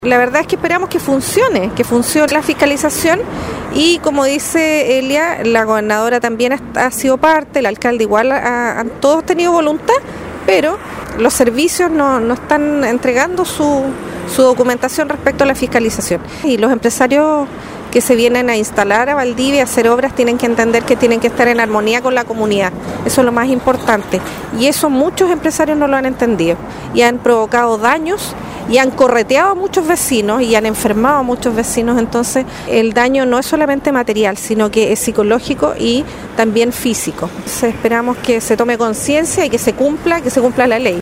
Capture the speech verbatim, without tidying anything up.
La verdad es que esperamos que funcione, que funcione la fiscalización y como dice Elia, la gobernadora también ha, ha sido parte, el alcalde igual, ha, han todos tenido voluntad, pero los servicios no, no están entregando su, su documentación respecto a la fiscalización. Y los empresarios que se vienen a instalar a Valdivia, a hacer obras, tienen que entender que tienen que estar en armonía con la comunidad. Eso es lo más importante. Y eso muchos empresarios no lo han entendido y han provocado daños y han correteado a muchos vecinos y han enfermado a muchos vecinos. Entonces el daño no es solamente material, sino que es psicológico y también físico. Entonces esperamos que se tome conciencia y que se cumpla, que se cumpla la ley.